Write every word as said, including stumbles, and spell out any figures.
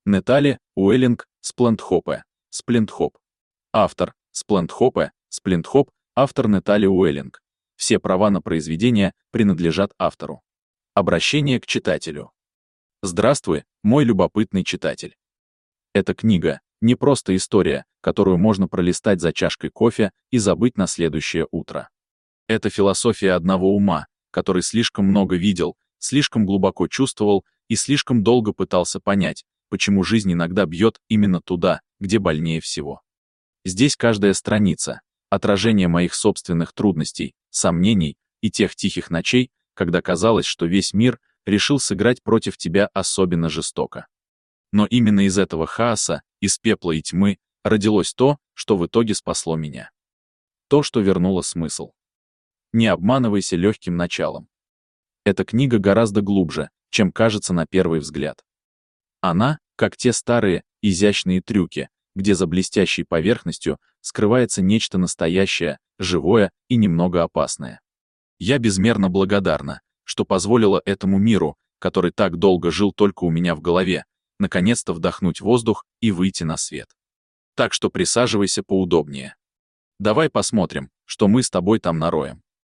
Нетали Уэллинг Сплендхопе, Сплендхоп. Автор Сплендхопе, Сплендхоп, автор Нетали Уэллинг. Все права на произведение принадлежат автору. Обращение к читателю. Здравствуй, мой любопытный читатель. Эта книга — не просто история, которую можно пролистать за чашкой кофе и забыть на следующее утро. Это философия одного ума, который слишком много видел, слишком глубоко чувствовал и слишком долго пытался понять, почему жизнь иногда бьет именно туда, где больнее всего. Здесь каждая страница — отражение моих собственных трудностей, сомнений и тех тихих ночей, когда казалось, что весь мир решил сыграть против тебя особенно жестоко. Но именно из этого хаоса, из пепла и тьмы, родилось то, что в итоге спасло меня. То, что вернуло смысл. Не обманывайся легким началом. Эта книга гораздо глубже, чем кажется на первый взгляд. Она, как те старые, изящные трюки, где за блестящей поверхностью скрывается нечто настоящее, живое и немного опасное. Я безмерно благодарна, что позволила этому миру, который так долго жил только у меня в голове, наконец-то вдохнуть воздух и выйти на свет. Так что присаживайся поудобнее. Давай посмотрим, что мы с тобой там нароем.